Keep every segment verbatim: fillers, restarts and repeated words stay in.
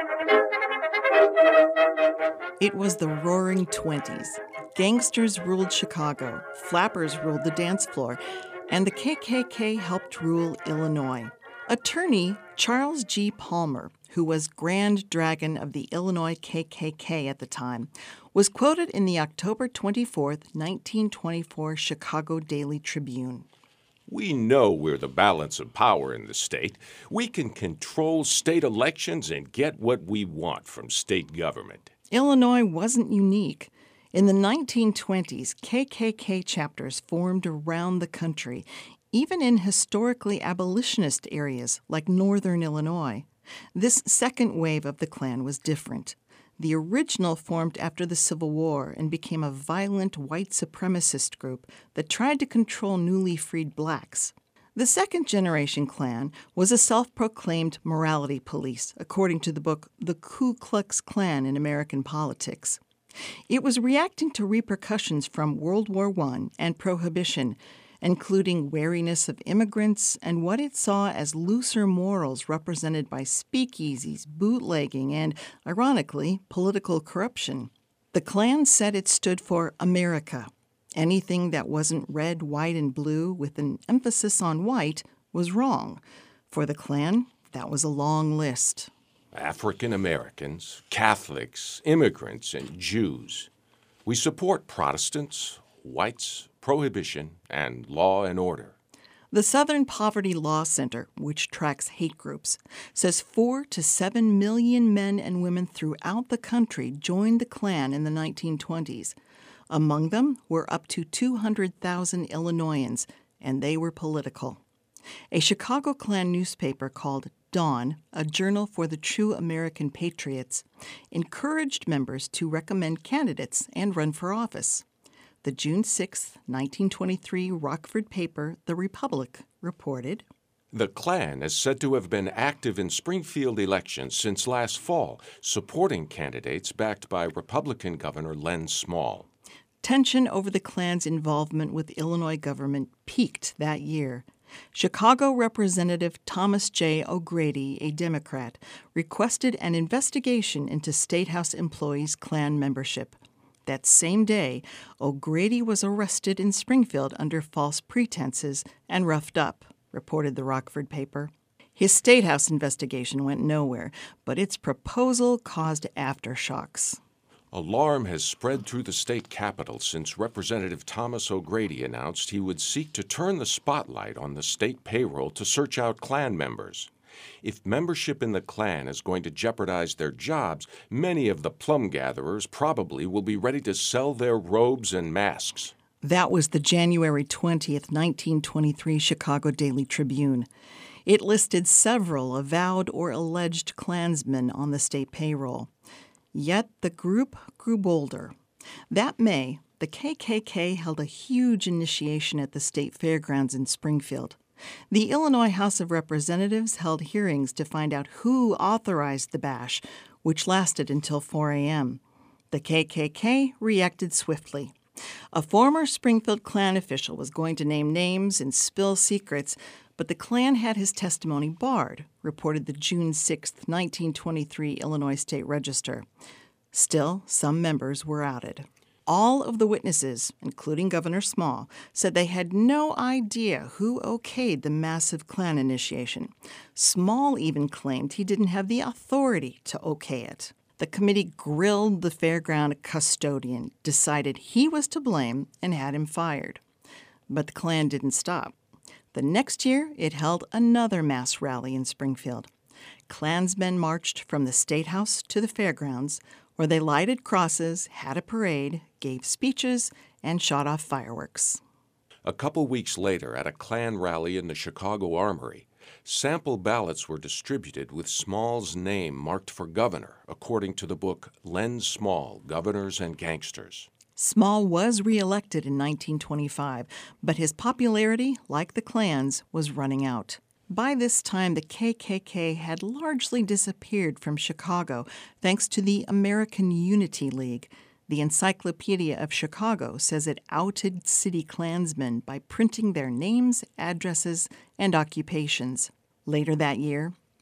It was the Roaring Twenties. Gangsters ruled Chicago, flappers ruled the dance floor, and the K K K helped rule Illinois. Attorney Charles G. Palmer, who was Grand Dragon of the Illinois K K K at the time, was quoted in the October twenty-fourth, nineteen twenty-four Chicago Daily Tribune. We know we're the balance of power in the state. We can control state elections and get what we want from state government. Illinois wasn't unique. In the nineteen twenties, K K K chapters formed around the country, even in historically abolitionist areas like northern Illinois. This second wave of the Klan was different. The original formed after the Civil War and became a violent white supremacist group that tried to control newly freed blacks. The second-generation Klan was a self-proclaimed morality police, according to the book The Ku Klux Klan in American Politics. It was reacting to repercussions from World War One and Prohibition, including wariness of immigrants and what it saw as looser morals represented by speakeasies, bootlegging, and, ironically, political corruption. The Klan said it stood for America. Anything that wasn't red, white, and blue with an emphasis on white was wrong. For the Klan, that was a long list. African Americans, Catholics, immigrants, and Jews. We support Protestants, whites, prohibition, and law and order. The Southern Poverty Law Center, which tracks hate groups, says four to seven million men and women throughout the country joined the Klan in the nineteen twenties. Among them were up to two hundred thousand Illinoisans, and they were political. A Chicago Klan newspaper called Dawn, a journal for the true American patriots, encouraged members to recommend candidates and run for office. The June sixth, nineteen twenty-three Rockford paper, The Republic, reported, The Klan is said to have been active in Springfield elections since last fall, supporting candidates backed by Republican Governor Len Small. Tension over the Klan's involvement with Illinois government peaked that year. Chicago Representative Thomas J. O'Grady, a Democrat, requested an investigation into State House employees' Klan membership. That same day, O'Grady was arrested in Springfield under false pretenses and roughed up, reported the Rockford paper. His State House investigation went nowhere, but its proposal caused aftershocks. Alarm has spread through the state capitol since Representative Thomas O'Grady announced he would seek to turn the spotlight on the state payroll to search out Klan members. If membership in the Klan is going to jeopardize their jobs, many of the plum gatherers probably will be ready to sell their robes and masks. That was the January twentieth, nineteen twenty-three Chicago Daily Tribune. It listed several avowed or alleged Klansmen on the state payroll. Yet the group grew bolder. That May, the K K K held a huge initiation at the state fairgrounds in Springfield. The Illinois House of Representatives held hearings to find out who authorized the bash, which lasted until four a.m. The K K K reacted swiftly. A former Springfield Klan official was going to name names and spill secrets, but the Klan had his testimony barred, reported the June sixth, nineteen twenty-three Illinois State Register. Still, some members were outed. All of the witnesses, including Governor Small, said they had no idea who okayed the massive Klan initiation. Small even claimed he didn't have the authority to okay it. The committee grilled the fairground custodian, decided he was to blame, and had him fired. But the Klan didn't stop. The next year, it held another mass rally in Springfield. Klansmen marched from the State House to the fairgrounds, where they lighted crosses, had a parade, gave speeches, and shot off fireworks. A couple weeks later, at a Klan rally in the Chicago Armory, sample ballots were distributed with Small's name marked for governor, according to the book Len Small, Governors and Gangsters. Small was reelected in nineteen twenty-five, but his popularity, like the Klan's, was running out. By this time, the K K K had largely disappeared from Chicago thanks to the American Unity League. The Encyclopedia of Chicago says it outed city Klansmen by printing their names, addresses, and occupations. Later that year,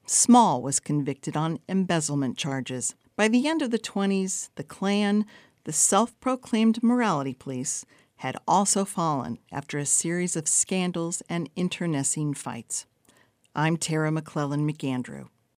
Small was convicted on embezzlement charges. By the end of the twenties, the Klan, the self-proclaimed morality police, had also fallen after a series of scandals and internecine fights. I'm Tara McClellan McAndrew.